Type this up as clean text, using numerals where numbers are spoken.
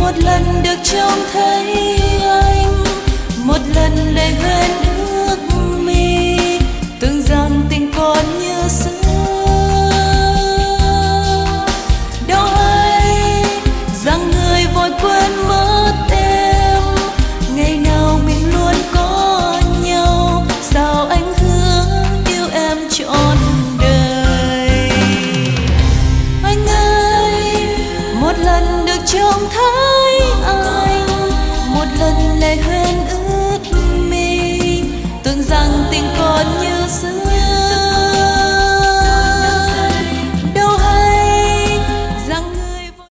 một lần được trông thấy anh, một lần để quên